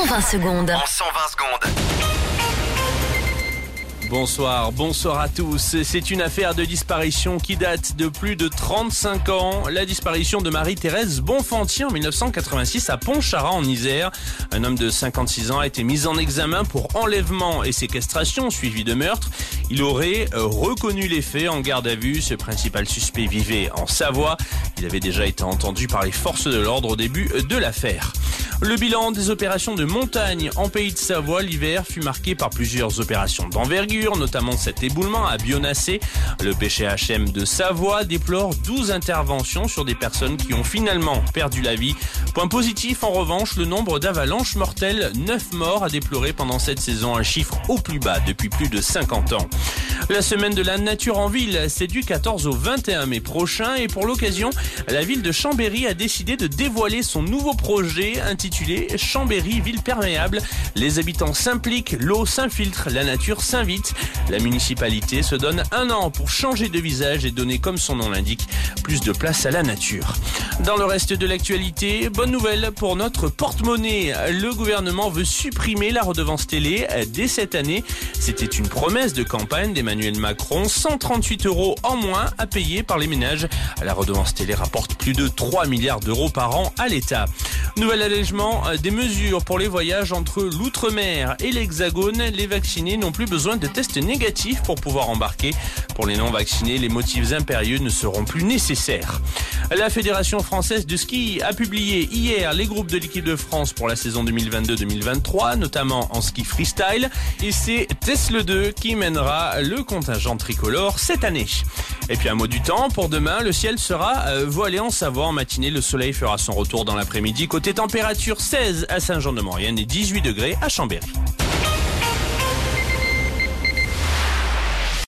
120 secondes. En 120 secondes. Bonsoir à tous. C'est une affaire de disparition qui date de plus de 35 ans. La disparition de Marie-Thérèse Bonfanti en 1986 à Pontcharra en Isère. Un homme de 56 ans a été mis en examen pour enlèvement et séquestration suivi de meurtre. Il aurait reconnu les faits en garde à vue. Ce principal suspect vivait en Savoie. Il avait déjà été entendu par les forces de l'ordre au début de l'affaire. Le bilan des opérations de montagne en Pays de Savoie l'hiver fut marqué par plusieurs opérations d'envergure, notamment cet éboulement à Bionnassé. Le PCHM de Savoie déplore 12 interventions sur des personnes qui ont finalement perdu la vie. Point positif en revanche, le nombre d'avalanches mortelles, 9 morts à déplorer pendant cette saison, un chiffre au plus bas depuis plus de 50 ans. La semaine de la nature en ville, c'est du 14 au 21 mai prochain et pour l'occasion, la ville de Chambéry a décidé de dévoiler son nouveau projet intitulé Chambéry Ville Perméable. Les habitants s'impliquent, l'eau s'infiltre, la nature s'invite. La municipalité se donne 1 an pour changer de visage et donner, comme son nom l'indique, plus de place à la nature. Dans le reste de l'actualité, bonne nouvelle pour notre porte-monnaie. Le gouvernement veut supprimer la redevance télé dès cette année. C'était une promesse de campagne d'Emmanuel Macron. 138 € en moins à payer par les ménages. La redevance télé rapporte plus de 3 milliards d'euros par an à l'État. Nouvel allègement des mesures pour les voyages entre l'outre-mer et l'Hexagone. Les vaccinés n'ont plus besoin de tests négatifs pour pouvoir embarquer. Pour les non-vaccinés, les motifs impérieux ne seront plus nécessaires. La Fédération française de ski a publié hier les groupes de l'équipe de France pour la saison 2022-2023, notamment en ski freestyle. Et c'est Tesle 2 qui mènera le contingent tricolore cette année. Et puis un mot du temps, pour demain, le ciel sera voilé en Savoie. En matinée, le soleil fera son retour dans l'après-midi. Côté température, 16 à Saint-Jean-de-Maurienne et 18 degrés à Chambéry.